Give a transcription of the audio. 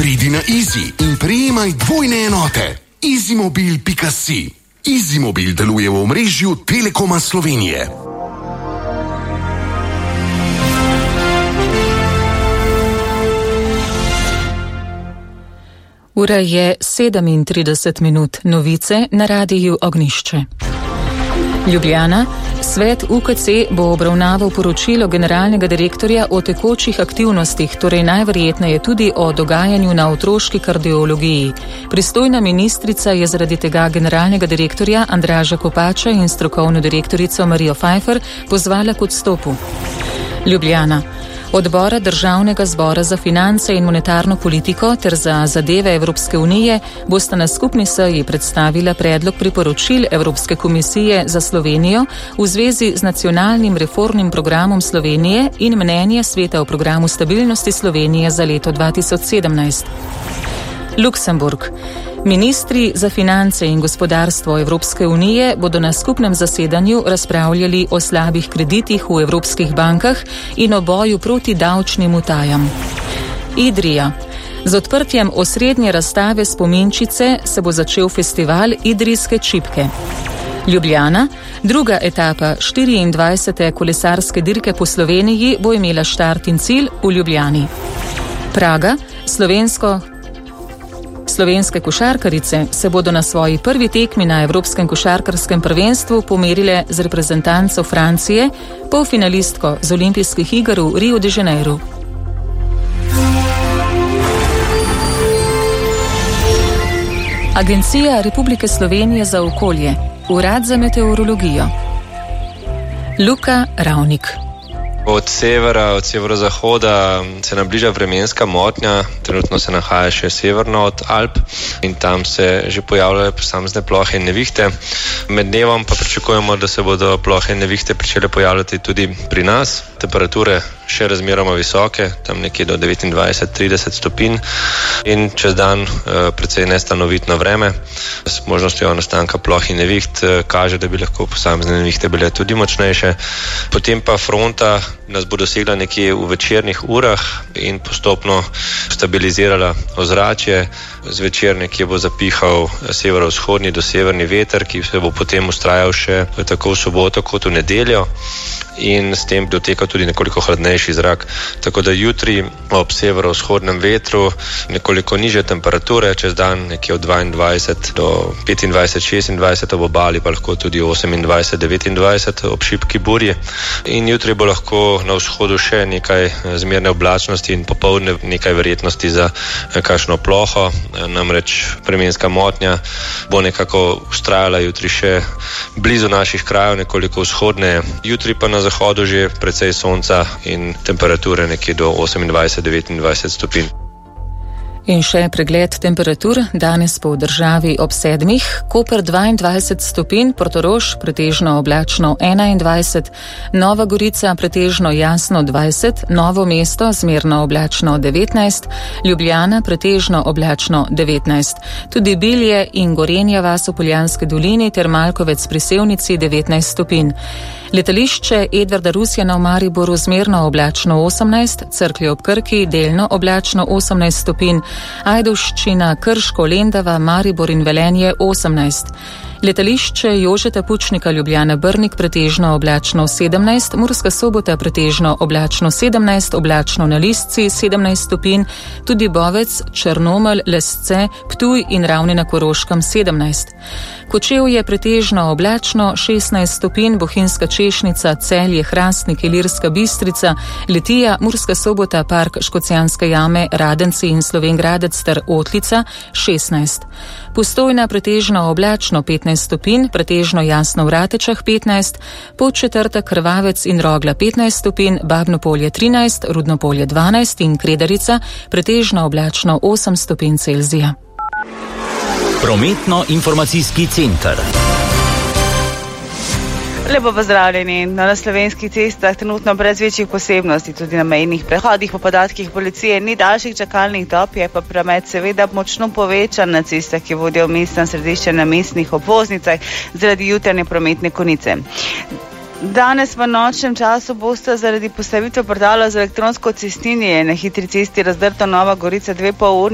Pridi na Easy in prejemaj dvojne enote. Easymobil.si. Easymobil deluje v omrežju Telekoma Slovenije. Ura je 37 novice na radiju Ognjišče. Ljubljana. Svet UKC bo obravnaval poročilo generalnega direktorja o tekočih aktivnostih, torej najverjetneje tudi o dogajanju na otroški kardiologiji. Pristojna ministrica je zaradi tega generalnega direktorja Andraža Kopača in strokovno direktorico Marijo Pfeiffer pozvala k odstopu. Ljubljana. Odbora Državnega zbora za finance in monetarno politiko ter za zadeve Evropske unije bosta na skupni seji predstavila predlog priporočil Evropske komisije za Slovenijo v zvezi z nacionalnim reformnim programom Slovenije in mnenje sveta o programu stabilnosti Slovenije za leto 2017. Luksemburg. Ministri za finance in gospodarstvo Evropske unije bodo na skupnem zasedanju razpravljali o slabih kreditih v evropskih bankah in o boju proti davčnim utajam. Idrija. Z odprtjem osrednje razstave spominčice se bo začel festival Idrijske čipke. Ljubljana. Druga etapa 24. kolesarske dirke po Sloveniji bo imela štart in cilj v Ljubljani. Praga. Slovenske košarkarice se bodo na svoji prvi tekmi na Evropskem košarkarskem prvenstvu pomerile z reprezentanco Francije, polfinalistko z olimpijskih iger v Rio de Janeiro. Agencija Republike Slovenije za okolje, Urad za meteorologijo. Luka Ravnik. Od severozahoda se nam bliža vremenska motnja, trenutno se nahaja še severno od Alp in tam se že pojavljajo posamezne plohe in nevihte. Med dnevom pa pričakujemo, da se bodo plohe in nevihte pričele pojavljati tudi pri nas. Temperature še razmeroma visoke, tam nekje do 29-30 stopinj in čez dan precej nestanovitno vreme. S možnostjo nastanka ploh in neviht kaže, da bi lahko posamezne nevihte bile tudi močnejše. Potem pa fronta nas bo dosegla nekje v večernih urah in postopno stabilizirala ozračje. Zvečer nekje bo zapihal severovzhodni do severni veter, ki se bo potem ustrajal še tako v soboto kot v nedeljo in s tem dotekal tudi nekoliko hladnejši zrak. Tako da jutri ob severovzhodnem vetru nekoliko nižje temperature, čez dan nekje od 22 do 25-26, ob obali pa lahko tudi 28-29 ob šibki burji. In jutri bo lahko na vzhodu še nekaj zmerne oblačnosti in popoldne nekaj verjetnosti za kakšno ploho. Namreč vremenska motnja bo nekako ustrajala jutri še blizu naših krajev, nekoliko vzhodneje. Jutri pa na zahodu že precej sonca in temperature nekje do 28-29 stopinj. In še pregled temperatur. Danes po državi ob 7, Koper 22 stopinj, Portorož pretežno oblačno 21, Nova Gorica pretežno jasno 20, Novo mesto zmerno oblačno 19, Ljubljana pretežno oblačno 19. Tudi Bilje in Gorenja vas v Poljanski dolini ter Malkovec pri Sevnici 19 stopinj. Letališče Edvarda Rusjana v Mariboru zmerno oblačno 18, Cerklje ob Krki delno oblačno 18 stopinj, Ajdovščina, Krško, Lendava, Maribor in Velenje 18. Letališče Jožeta Pučnika Ljubljana Brnik pretežno oblačno 17, Murska Sobota pretežno oblačno 17, oblačno na Listci 17 stopinj, tudi Bovec, Črnomelj, Lesce, Ptuj in Ravne na Koroškem 17. Kočevje pretežno oblačno 16 stopinj, Bohinjska Češnica, Celje, Hrastnik, Ilirska Bistrica, Litija, Murska Sobota, Park Škocjanske jame, Radenci in Slovenjgradec ter Otlica 16. Postojna pretežno oblačno 15 stopinj, pretežno jasno v Ratečah 15, Podčetrtek, Krvavec in Rogla 15 stopinj, Babno Polje 13, Rudno Polje 12 in Kredarica pretežno oblačno 8 stopinj Celzija. Prometno-informacijski center. Lepo pozdravljeni. Na slovenskih cestah trenutno brez večjih posebnosti, tudi na mejnih prehodih po podatkih policije ni daljših čakalnih dob, je pa promet seveda močno povečan na cestah, ki vodijo v mestna središča na mestnih obvoznicah zaradi jutranje prometne konice. Danes v nočnem času bosta zaradi postavitve portala za elektronsko cestninjenje na hitri cesti Razdrto Nova Gorica 2,5 uri